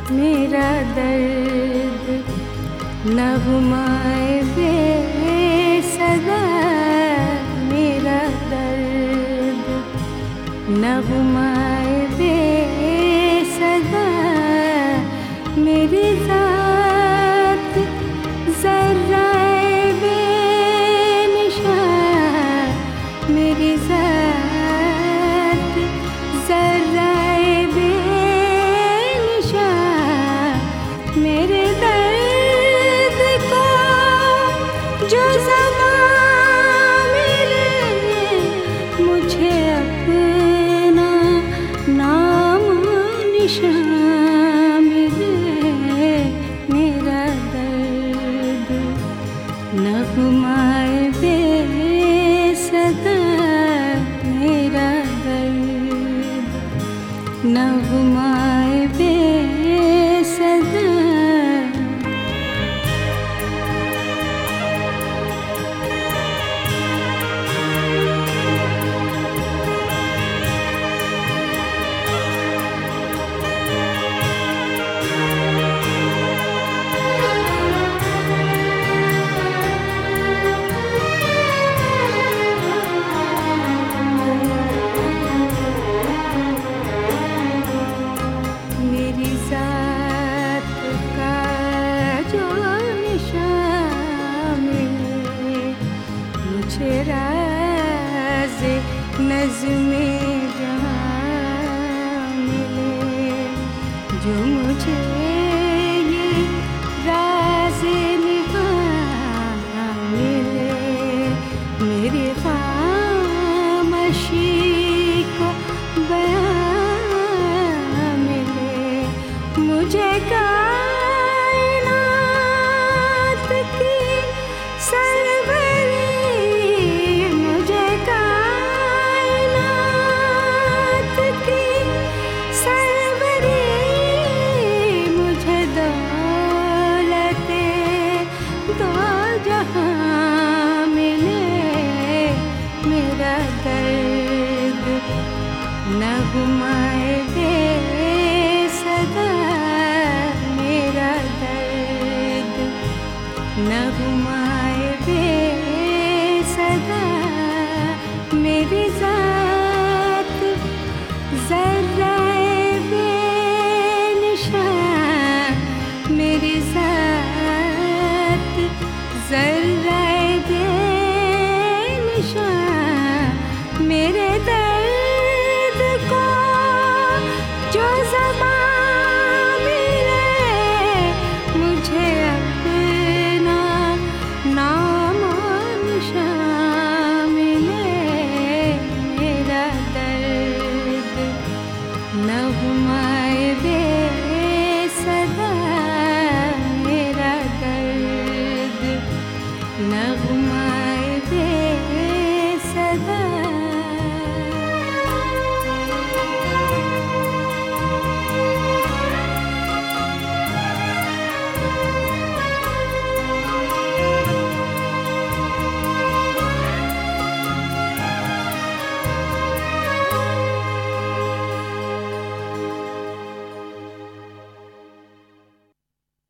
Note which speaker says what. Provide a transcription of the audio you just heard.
Speaker 1: मेरा दर्द नगमाए बेसदा, मेरा दर्द नगमाए बेसदा, मेरी ज़ात ज़र्राए बेनिशा, मेरी ज़ात ज़र्राए बेनिशा, मेरे दर्द को जो ज़बान मिले, मुझे अपना नाम निशान मिले, मेरा दर्द नगमाए बेसदा, मेरा दर्द नगमाए बेसदा। मेरी ज़ात का जो निशान मिले, मुझे राज़े नज़्मे जहाँ मिले, जो मुझे ये राज़े निगाह मिले, मेरी ख़ामोशी को बयां मिले, मुझे कायनात की सरवरी, मुझे कायनात की सरवरी, मुझे दौलते दो जहां मिले, मेरा दर्द नगमाए बेसदा, मेरा दर्द नगमा